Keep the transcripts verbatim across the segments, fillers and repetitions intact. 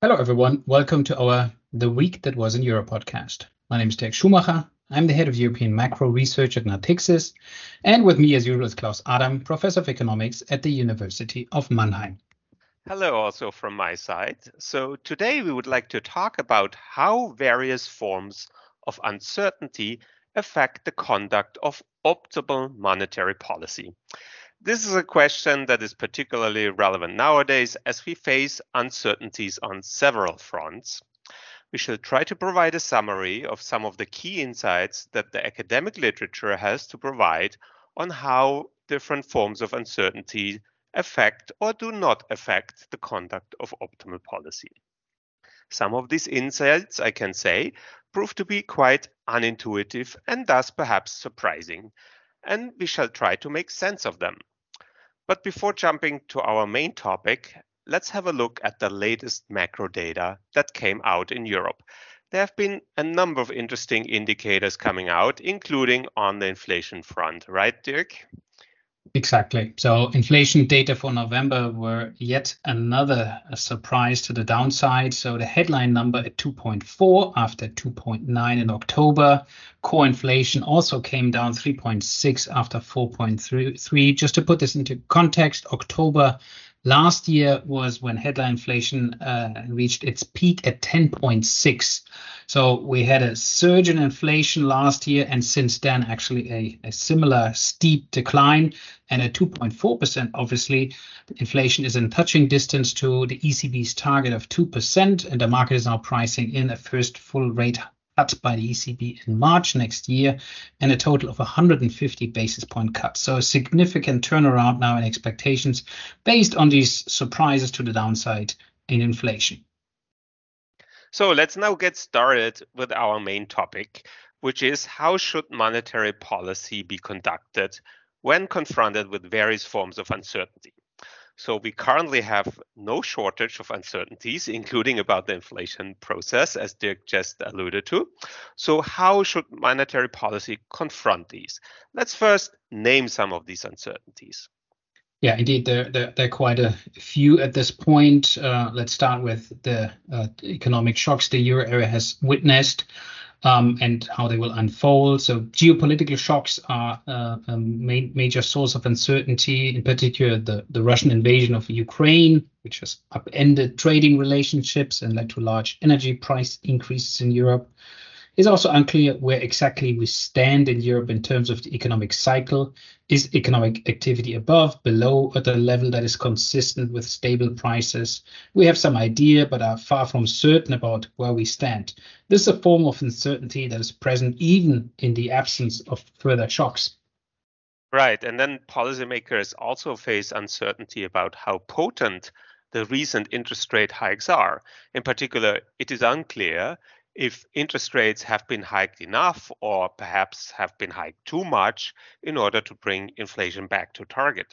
Hello, everyone. Welcome to our The Week That Was in Europe podcast. My name is Dirk Schumacher. I'm the head of European macro research at Natixis. And with me, as usual, is Klaus Adam, professor of economics at the University of Mannheim. Hello, also from my side. So today we would like to talk about how various forms of uncertainty affect the conduct of optimal monetary policy. This is a question that is particularly relevant nowadays as we face uncertainties on several fronts. We shall try to provide a summary of some of the key insights that the academic literature has to provide on how different forms of uncertainty affect or do not affect the conduct of optimal policy. Some of these insights, I can say, prove to be quite unintuitive and thus perhaps surprising, and we shall try to make sense of them. But before jumping to our main topic, let's have a look at the latest macro data that came out in Europe. There have been a number of interesting indicators coming out, including on the inflation front, right, Dirk? Exactly. So inflation data for November were yet another surprise to the downside. So the headline number at two point four after two point nine in October. Core inflation also came down three point six after four point three. Just to put this into context, October last year was when headline inflation uh, reached its peak at ten point six. So we had a surge in inflation last year, and since then, actually a, a similar steep decline. And at two point four percent, obviously, inflation is in touching distance to the E C B's target of two percent, and the market is now pricing in a first full rate cut by the E C B in March next year, and a total of one hundred fifty basis point cut. So a significant turnaround now in expectations based on these surprises to the downside in inflation. So let's now get started with our main topic, which is how should monetary policy be conducted when confronted with various forms of uncertainty. So we currently have no shortage of uncertainties, including about the inflation process, as Dirk just alluded to. So how should monetary policy confront these? Let's first name some of these uncertainties. Yeah, indeed, there, there, there are quite a few at this point. Uh, let's start with the uh, economic shocks the euro area has witnessed. Um, and how they will unfold. So geopolitical shocks are uh, a ma- major source of uncertainty, in particular the, the Russian invasion of Ukraine, which has upended trading relationships and led to large energy price increases in Europe. It's also unclear where exactly we stand in Europe in terms of the economic cycle. Is economic activity above, below, at a level that is consistent with stable prices? We have some idea, but are far from certain about where we stand. This is a form of uncertainty that is present even in the absence of further shocks. Right, and then policymakers also face uncertainty about how potent the recent interest rate hikes are. In particular, it is unclear if interest rates have been hiked enough or perhaps have been hiked too much in order to bring inflation back to target.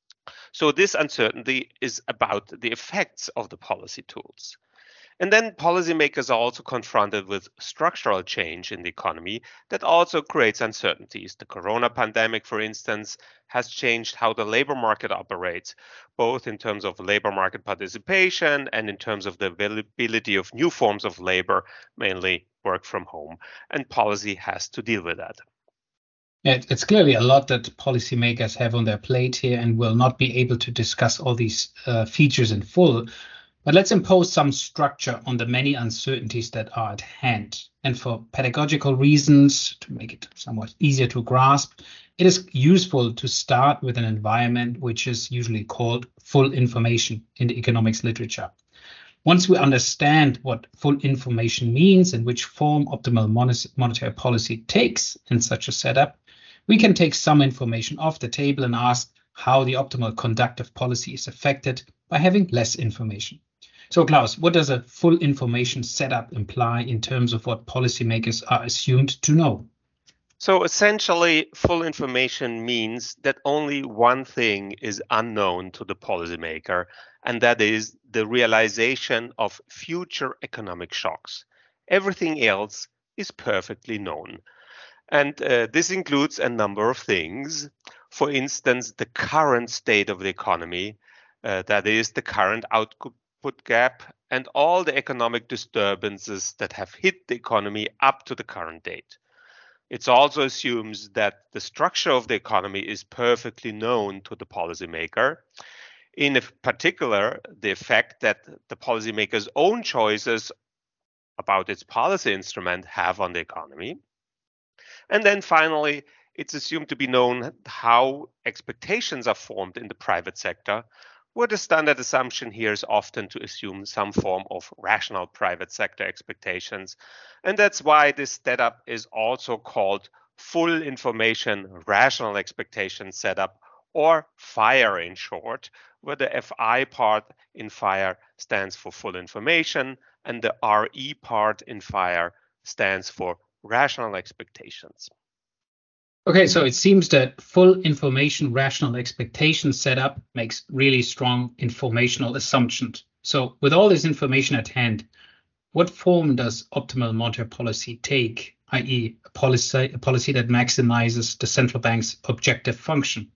So this uncertainty is about the effects of the policy tools. And then policymakers are also confronted with structural change in the economy that also creates uncertainties. The corona pandemic, for instance, has changed how the labor market operates, both in terms of labor market participation and in terms of the availability of new forms of labor, mainly work from home. And policy has to deal with that. It's clearly a lot that policymakers have on their plate here and will not be able to discuss all these uh, features in full. But let's impose some structure on the many uncertainties that are at hand. And for pedagogical reasons, to make it somewhat easier to grasp, it is useful to start with an environment which is usually called full information in the economics literature. Once we understand what full information means and which form optimal monetary policy takes in such a setup, we can take some information off the table and ask how the optimal conduct of policy is affected by having less information. So, Klaus, what does a full information setup imply in terms of what policymakers are assumed to know? So essentially, full information means that only one thing is unknown to the policymaker, and that is the realization of future economic shocks. Everything else is perfectly known. And uh, this includes a number of things. For instance, the current state of the economy, uh, that is the current output gap and all the economic disturbances that have hit the economy up to the current date. It also assumes that the structure of the economy is perfectly known to the policymaker. In particular, the effect that the policymaker's own choices about its policy instrument have on the economy. And then finally, it's assumed to be known how expectations are formed in the private sector, where the standard assumption here is often to assume some form of rational private sector expectations. And that's why this setup is also called full information rational expectation setup, or FIRE in short, where the F I part in FIRE stands for full information and the R E part in FIRE stands for rational expectations. Okay, so it seems that full information rational expectation setup makes really strong informational assumptions. So with all this information at hand, what form does optimal monetary policy take, that is a policy, a policy that maximizes the central bank's objective function?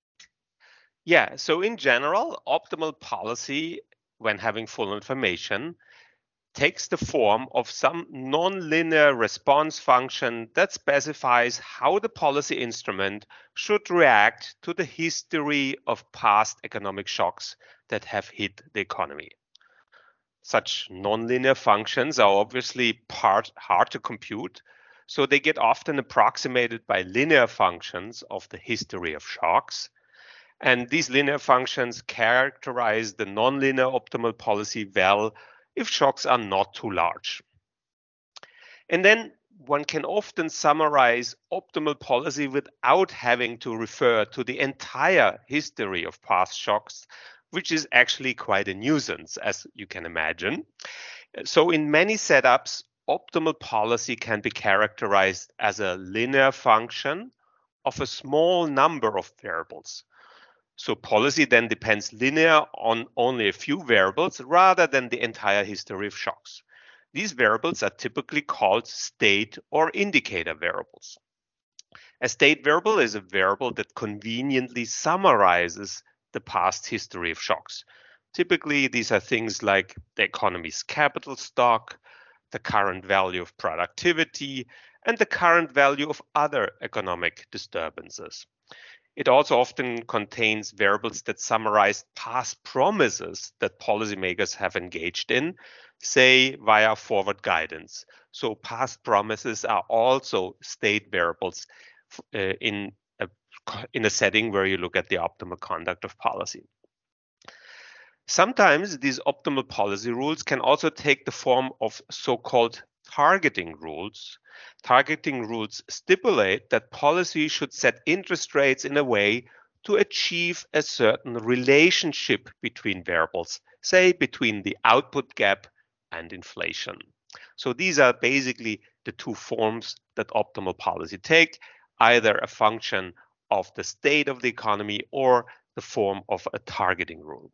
Yeah, so in general, optimal policy, when having full information, takes the form of some nonlinear response function that specifies how the policy instrument should react to the history of past economic shocks that have hit the economy. Such nonlinear functions are obviously part hard to compute, so they get often approximated by linear functions of the history of shocks. And these linear functions characterize the nonlinear optimal policy well if shocks are not too large. And then one can often summarize optimal policy without having to refer to the entire history of past shocks, which is actually quite a nuisance, as you can imagine. So in many setups, optimal policy can be characterized as a linear function of a small number of variables. So policy then depends linear on only a few variables rather than the entire history of shocks. These variables are typically called state or indicator variables. A state variable is a variable that conveniently summarizes the past history of shocks. Typically, these are things like the economy's capital stock, the current value of productivity, and the current value of other economic disturbances. It also often contains variables that summarize past promises that policymakers have engaged in, say via forward guidance. So past promises are also state variables uh, in, a, in a setting where you look at the optimal conduct of policy. Sometimes these optimal policy rules can also take the form of so-called targeting rules. Targeting rules stipulate that policy should set interest rates in a way to achieve a certain relationship between variables, say between the output gap and inflation. So these are basically the two forms that optimal policy take, either a function of the state of the economy or the form of a targeting rule.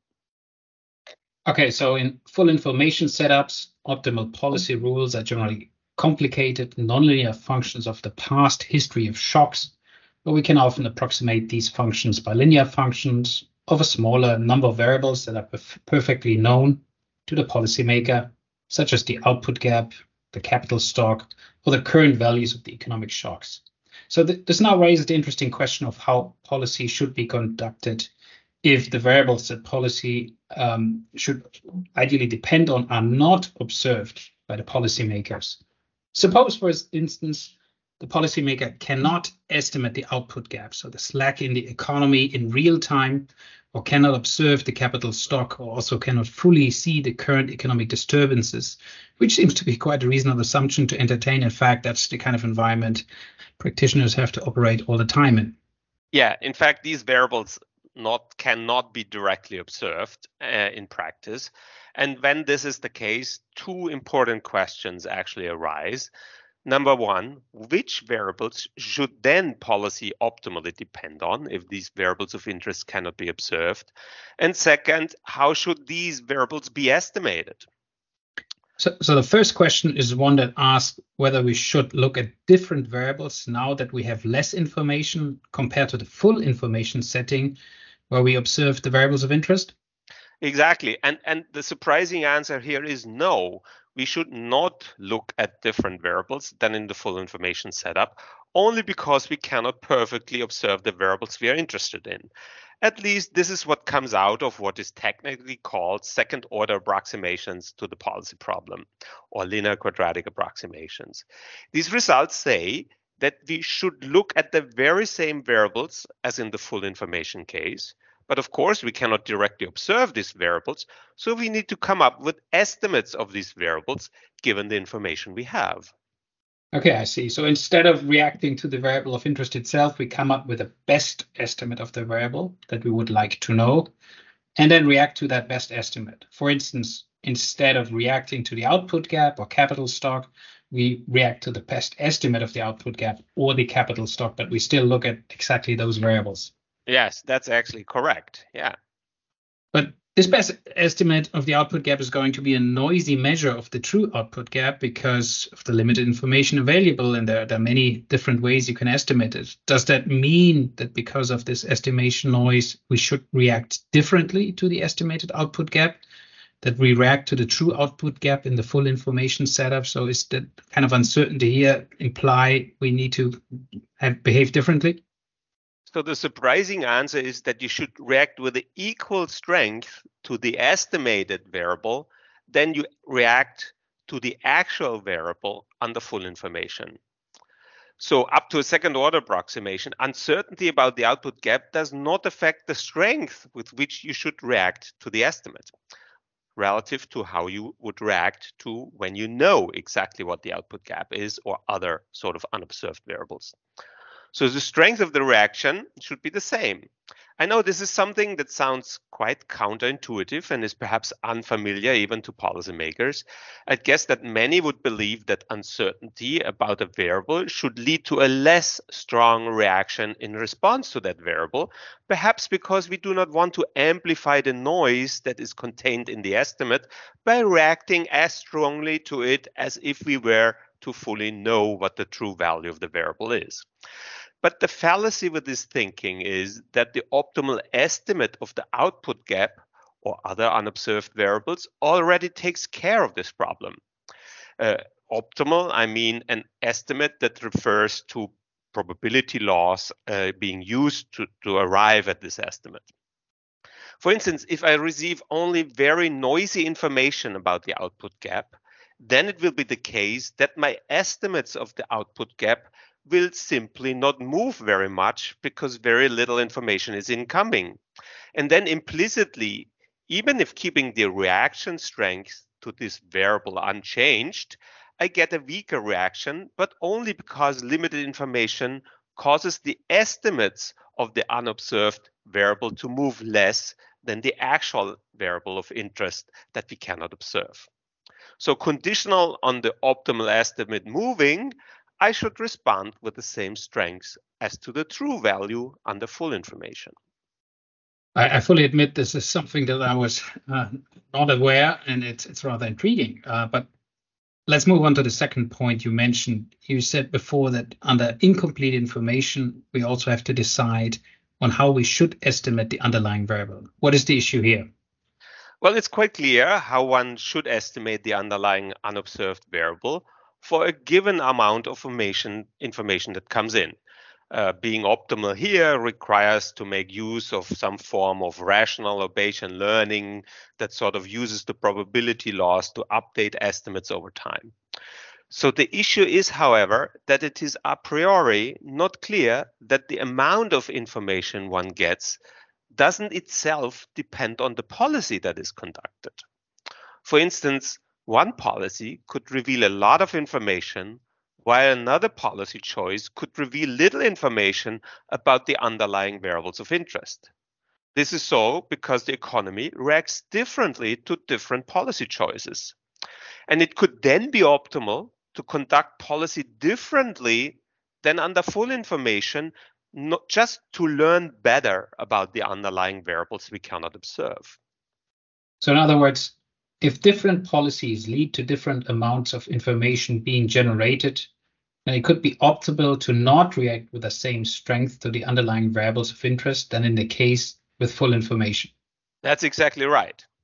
Okay, so in full information setups, optimal policy rules are generally complicated nonlinear functions of the past history of shocks, but we can often approximate these functions by linear functions of a smaller number of variables that are perf perfectly known to the policymaker, such as the output gap, the capital stock, or the current values of the economic shocks. So th this now raises the interesting question of how policy should be conducted if the variables that policy um, should ideally depend on are not observed by the policymakers. Suppose, for instance, the policymaker cannot estimate the output gap, so the slack in the economy in real time, or cannot observe the capital stock, or also cannot fully see the current economic disturbances, which seems to be quite a reasonable assumption to entertain. In fact, that's the kind of environment practitioners have to operate all the time in. Yeah, in fact, these variables not cannot be directly observed uh, in practice. And when this is the case, two important questions actually arise. Number one, which variables should then policy optimally depend on if these variables of interest cannot be observed? And second, how should these variables be estimated? So, so the first question is one that asks whether we should look at different variables now that we have less information compared to the full information setting where we observe the variables of interest. Exactly. And, and the surprising answer here is no. We should not look at different variables than in the full information setup, only because we cannot perfectly observe the variables we are interested in. At least this is what comes out of what is technically called second order approximations to the policy problem, or linear quadratic approximations. These results say that we should look at the very same variables as in the full information case. But of course, we cannot directly observe these variables, so we need to come up with estimates of these variables given the information we have. Okay, I see. So instead of reacting to the variable of interest itself, we come up with a best estimate of the variable that we would like to know, and then react to that best estimate. For instance, instead of reacting to the output gap or capital stock, we react to the best estimate of the output gap or the capital stock, but we still look at exactly those variables. Yes, that's actually correct. Yeah. But this best estimate of the output gap is going to be a noisy measure of the true output gap because of the limited information available, and there, there are many different ways you can estimate it. Does that mean that because of this estimation noise, we should react differently to the estimated output gap, that we react to the true output gap in the full information setup? So is that kind of uncertainty here imply we need to have behave differently? So the surprising answer is that you should react with the equal strength to the estimated variable, then you react to the actual variable on the full information. So up to a second order approximation, uncertainty about the output gap does not affect the strength with which you should react to the estimate, relative to how you would react to when you know exactly what the output gap is or other sort of unobserved variables. So the strength of the reaction should be the same. I know this is something that sounds quite counterintuitive and is perhaps unfamiliar even to policymakers. I guess that many would believe that uncertainty about a variable should lead to a less strong reaction in response to that variable, perhaps because we do not want to amplify the noise that is contained in the estimate by reacting as strongly to it as if we were to fully know what the true value of the variable is. But the fallacy with this thinking is that the optimal estimate of the output gap or other unobserved variables already takes care of this problem. Uh, optimal, I mean an estimate that refers to probability laws uh, being used to, to arrive at this estimate. For instance, if I receive only very noisy information about the output gap, then it will be the case that my estimates of the output gap will simply not move very much because very little information is incoming. And then implicitly, even if keeping the reaction strength to this variable unchanged, I get a weaker reaction, but only because limited information causes the estimates of the unobserved variable to move less than the actual variable of interest that we cannot observe. So conditional on the optimal estimate moving, I should respond with the same strengths as to the true value under full information. I, I fully admit this is something that I was uh, not aware, and it's, it's rather intriguing. Uh, but let's move on to the second point you mentioned. You said before that under incomplete information, we also have to decide on how we should estimate the underlying variable. What is the issue here? Well, it's quite clear how one should estimate the underlying unobserved variable for a given amount of information, information that comes in. Uh, being optimal here requires to make use of some form of rational or Bayesian learning that sort of uses the probability laws to update estimates over time. So the issue is, however, that it is a priori not clear that the amount of information one gets doesn't itself depend on the policy that is conducted. For instance, one policy could reveal a lot of information, while another policy choice could reveal little information about the underlying variables of interest. This is so because the economy reacts differently to different policy choices. And it could then be optimal to conduct policy differently than under full information, not just to learn better about the underlying variables we cannot observe. So in other words, if different policies lead to different amounts of information being generated, then it could be optimal to not react with the same strength to the underlying variables of interest than in the case with full information. That's exactly right.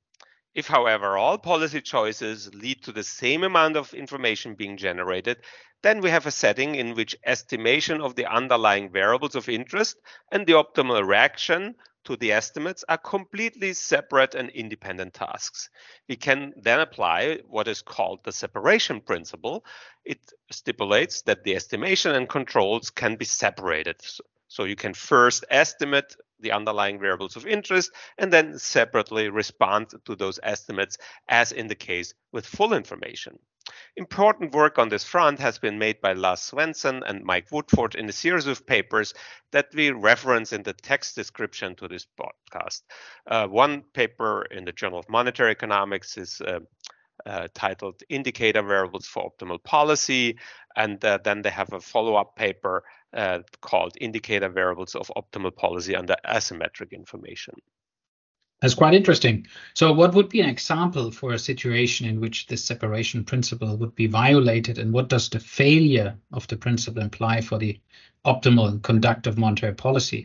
If, however, all policy choices lead to the same amount of information being generated, then we have a setting in which estimation of the underlying variables of interest and the optimal reaction to the estimates are completely separate and independent tasks. We can then apply what is called the separation principle. It stipulates that the estimation and controls can be separated. So you can first estimate the underlying variables of interest and then separately respond to those estimates, as in the case with full information. Important work on this front has been made by Lars Svensson and Mike Woodford in a series of papers that we reference in the text description to this podcast. Uh, one paper in the Journal of Monetary Economics is uh, uh, titled Indicator Variables for Optimal Policy, and uh, then they have a follow-up paper uh, called Indicator Variables of Optimal Policy under Asymmetric Information. That's quite interesting. So what would be an example for a situation in which this separation principle would be violated, and what does the failure of the principle imply for the optimal conduct of monetary policy?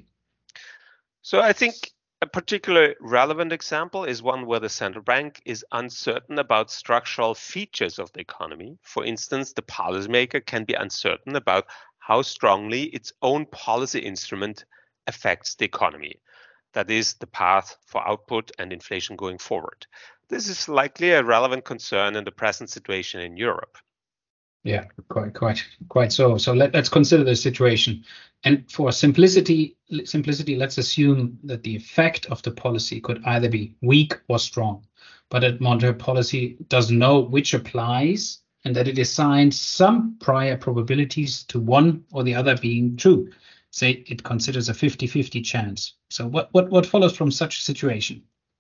So I think a particularly relevant example is one where the central bank is uncertain about structural features of the economy. For instance, the policymaker can be uncertain about how strongly its own policy instrument affects the economy. That is, the path for output and inflation going forward. This is likely a relevant concern in the present situation in Europe. Yeah, quite, quite, quite so. So let, let's consider the situation. And for simplicity, simplicity, let's assume that the effect of the policy could either be weak or strong, but that monetary policy doesn't know which applies, and that it assigns some prior probabilities to one or the other being true. Say it considers a fifty fifty chance. So what, what, what follows from such a situation?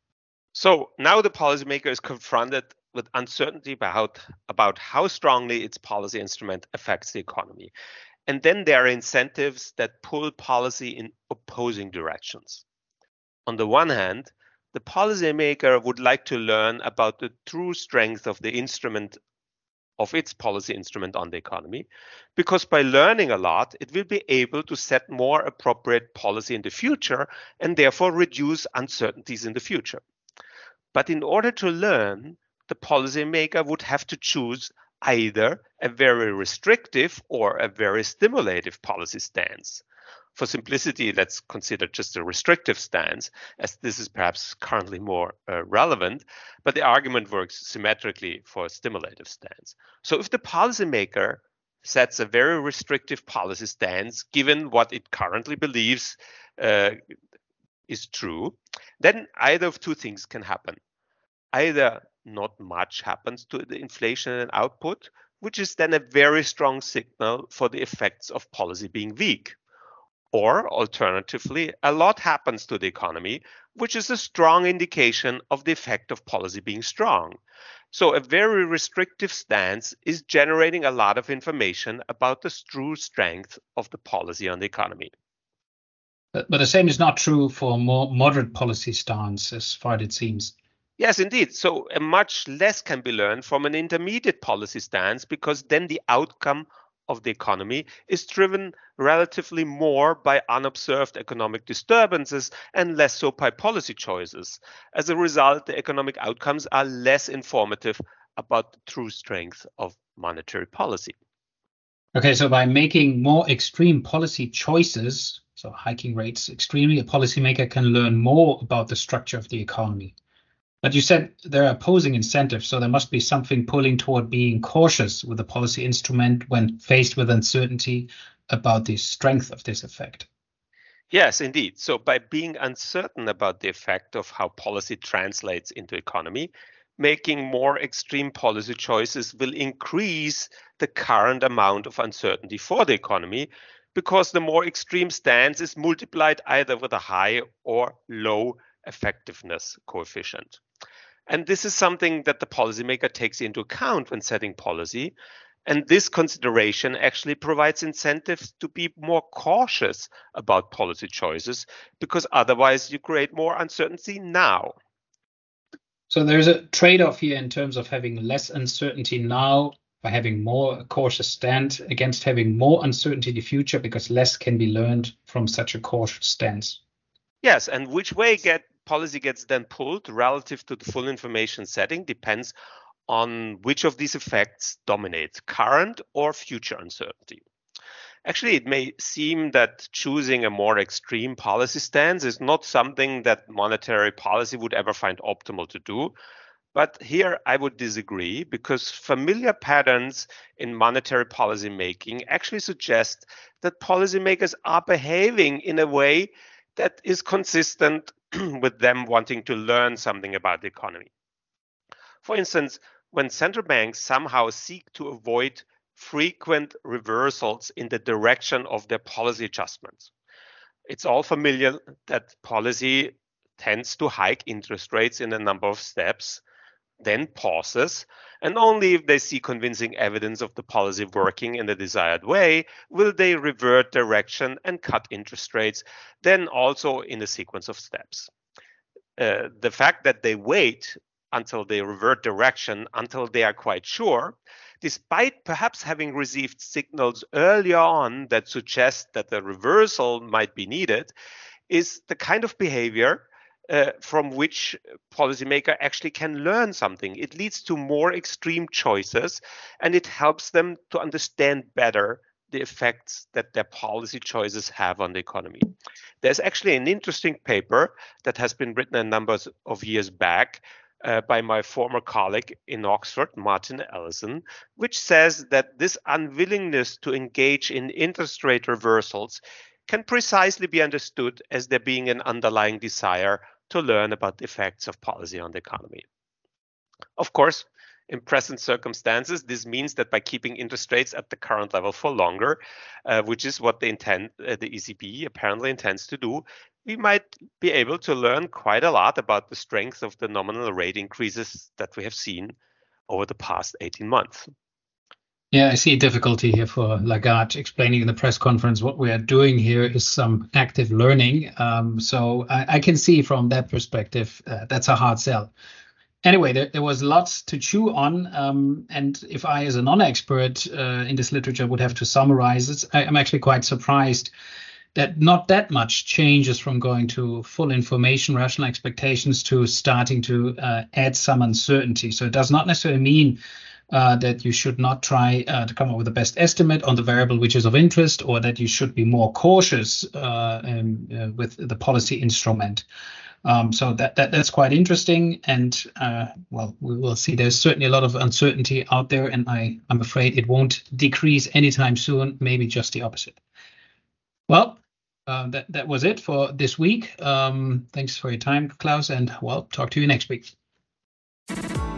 So now the policymaker is confronted with uncertainty about, about how strongly its policy instrument affects the economy. And then there are incentives that pull policy in opposing directions. On the one hand, the policymaker would like to learn about the true strength of the instrument of its policy instrument on the economy, because by learning a lot, it will be able to set more appropriate policy in the future and therefore reduce uncertainties in the future. But in order to learn, the policymaker would have to choose either a very restrictive or a very stimulative policy stance. For simplicity, let's consider just a restrictive stance, as this is perhaps currently more uh, relevant, but the argument works symmetrically for a stimulative stance. So if the policymaker sets a very restrictive policy stance, given what it currently believes uh, is true, then either of two things can happen. Either not much happens to the inflation and output, which is then a very strong signal for the effects of policy being weak. Or alternatively, a lot happens to the economy, which is a strong indication of the effect of policy being strong. So a very restrictive stance is generating a lot of information about the true strength of the policy on the economy. But, but the same is not true for more moderate policy stance, as far as it seems. Yes, indeed. So uh, much less can be learned from an intermediate policy stance, because then the outcome of the economy is driven relatively more by unobserved economic disturbances and less so by policy choices. As a result, the economic outcomes are less informative about the true strength of monetary policy. Okay, so by making more extreme policy choices, so hiking rates extremely, a policymaker can learn more about the structure of the economy. But you said there are opposing incentives, so there must be something pulling toward being cautious with the policy instrument when faced with uncertainty about the strength of this effect. Yes, indeed. So by being uncertain about the effect of how policy translates into economy, making more extreme policy choices will increase the current amount of uncertainty for the economy, because the more extreme stance is multiplied either with a high or low effectiveness coefficient. And this is something that the policymaker takes into account when setting policy. And this consideration actually provides incentives to be more cautious about policy choices, because otherwise you create more uncertainty now. So there's a trade-off here in terms of having less uncertainty now by having more cautious stand against having more uncertainty in the future, because less can be learned from such a cautious stance. Yes, and which way get policy gets then pulled relative to the full information setting depends on which of these effects dominate, current or future uncertainty. Actually, it may seem that choosing a more extreme policy stance is not something that monetary policy would ever find optimal to do. But here I would disagree, because familiar patterns in monetary policy making actually suggest that policymakers are behaving in a way that is consistent with them wanting to learn something about the economy. For instance, when central banks somehow seek to avoid frequent reversals in the direction of their policy adjustments, it's all familiar that policy tends to hike interest rates in a number of steps, then pauses, and only if they see convincing evidence of the policy working in the desired way will they revert direction and cut interest rates, then also in a sequence of steps. Uh, the fact that they wait until they revert direction, until they are quite sure, despite perhaps having received signals earlier on that suggest that the reversal might be needed, is the kind of behavior Uh, from which policymaker actually can learn something. It leads to more extreme choices, and it helps them to understand better the effects that their policy choices have on the economy. There's actually an interesting paper that has been written a number of years back uh, by my former colleague in Oxford, Martin Ellison, which says that this unwillingness to engage in interest rate reversals can precisely be understood as there being an underlying desire to learn about the effects of policy on the economy. Of course, in present circumstances, this means that by keeping interest rates at the current level for longer, uh, which is what the, intent, uh, the E C B apparently intends to do, we might be able to learn quite a lot about the strength of the nominal rate increases that we have seen over the past eighteen months. Yeah, I see a difficulty here for Lagarde explaining in the press conference what we are doing here is some active learning. Um, so I, I can see from that perspective, uh, that's a hard sell. Anyway, there, there was lots to chew on. Um, and if I, as a non-expert uh, in this literature, would have to summarize it, I, I'm actually quite surprised that not that much changes from going to full information, rational expectations, to starting to uh, add some uncertainty. So it does not necessarily mean Uh, that you should not try uh, to come up with the best estimate on the variable which is of interest, or that you should be more cautious uh, um, uh, with the policy instrument. Um, so that, that that's quite interesting. And uh, well, we will see. There's certainly a lot of uncertainty out there, and I, I'm afraid it won't decrease anytime soon, maybe just the opposite. Well, uh, that, that was it for this week. Um, thanks for your time, Klaus, and well, talk to you next week.